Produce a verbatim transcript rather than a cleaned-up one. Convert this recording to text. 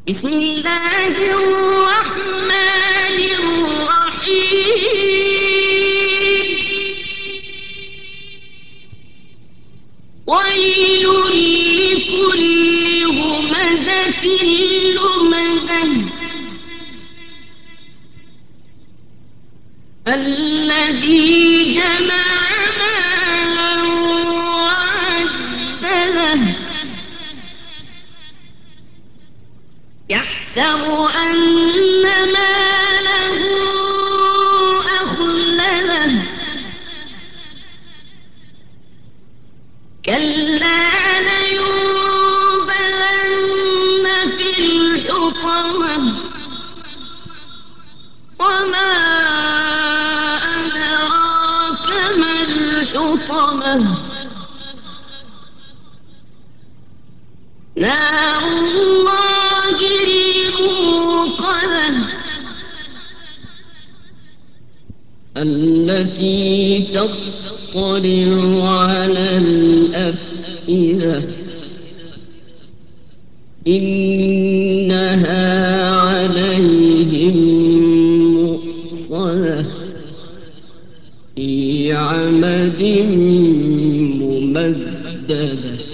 بسم الله الرحمن الرحيم. ويل لكل همزة لمزة الذي جمع مالا وعدده يحسب أن ماله أخلده كلا لينبذن في الحطمة وما أدراك ما الحطمة نار الله الموقدة التي تطلع على الأفئدة إنها عليهم مؤصدة في عمد ممددة.